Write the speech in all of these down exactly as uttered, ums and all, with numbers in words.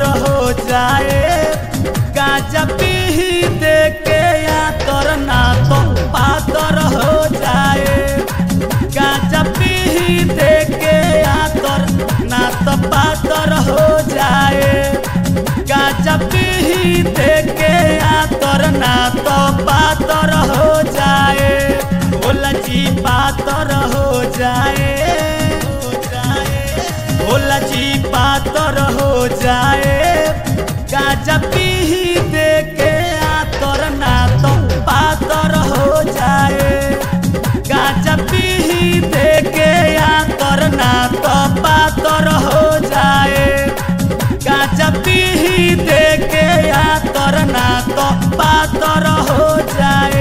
पातर हो जाए गांजा पी दे के या तर ना तो पातर हो जाए गांजा पी दे के या तर ना तो पातर हो जाए गांजा पी दे के या तर ना तो पातर हो जाए भोला जी पातर हो जाए भोला जी पातर हो जाए गांजा पी दे के आतर ना तो पातर हो जाए गांजा पी दे के आतर ना तो पातर हो जाए गांजा पी दे के आतर ना तो पातर हो जाए।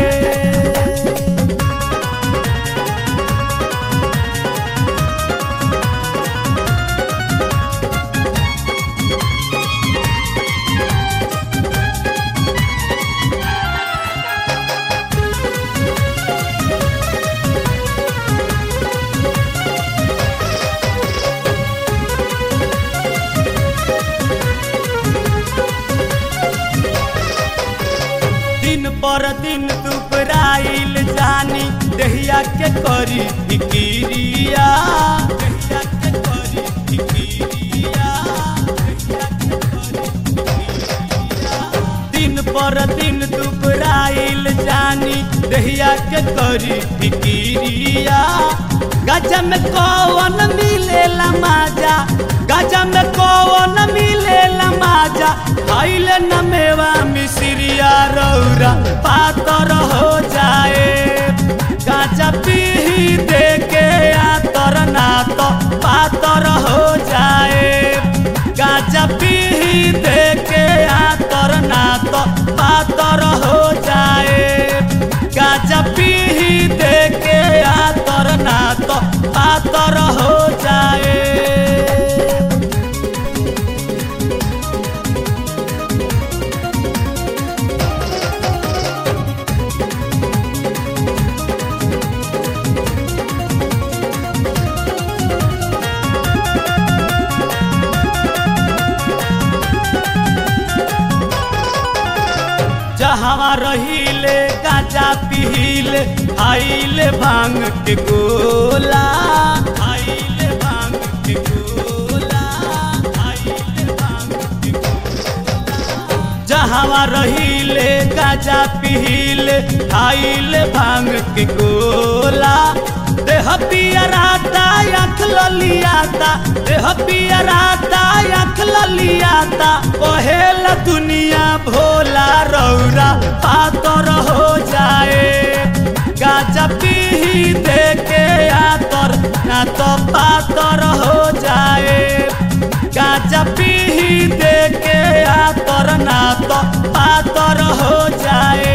दिन पर दिन दुबराइल जानी दहिया के करी फिकिरिया दहिया के करी फिकिरिया दहिया के करी फिकिरिया दिन पर दिन दुबराइल जानी दहिया के करी फिकिरिया गाजा में कौन मिलेला माजा गाजा में कौन मिलेला माजा खाइल न मेवा मिश्रिया रौरा पातर हो जाए गाजा पी दे के आतर ना तो पातर हो जाए गाजा पी दे के आतर ना तो पातर हो जाए गाजा पी दे के आतर ना तो पातर हो जाए। जहाँ रहीले गाजा पीले आइले भांग के गोला आइले भांग के गोला आइले भांग के गोला जहाँ रहीले गाजा पीले आइले भांग के गोला देह पियराता आँख ललियाता देह पियराता आँख ललियाता कहेला दुनिया भोला रौरा पातर हो जाए गाजा पी दे के आतर ना तो पातर हो जाए गाजा पी दे के आतर ना तो पातर हो जाए।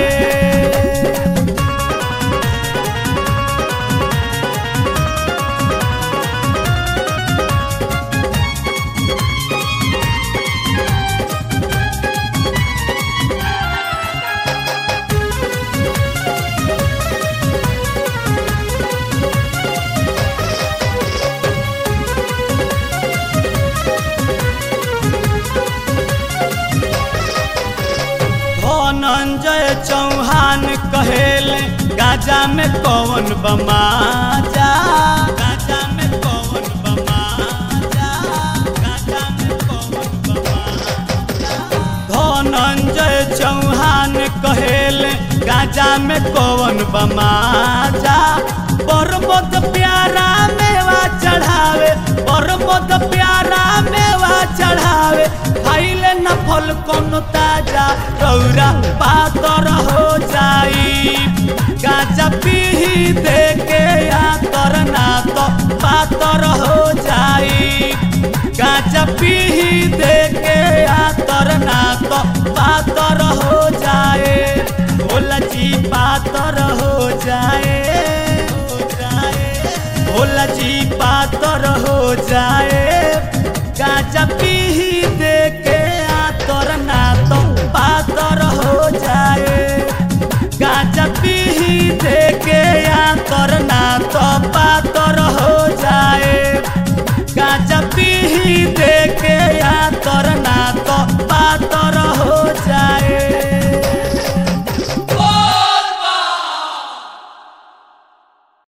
धनंजय चौहान कहेले गाजा में कौन बमाजा गाजा में कौन बमाजा गाजा में कौन बमाजा धनंजय चौहान कहेले गाजा में कौन बमाजा परमोद प्यारा मेवा चढ़ावे परमोद प्यारा मेवा चढ़ावे खाइले न फल कोनो ताजा रौरा पातर हो जाई गाजा पी दे के आतर ना तो पातर हो जाई गाजा पी दे के आतर ना तो पातर हो जाए भोला जी पातर हो जाए भोला जी पातर हो जाए गाजा पी दे के आतर ना तो पातर हो जाए गाजा पी दे के आतर ना तो पातर हो जाए गाजा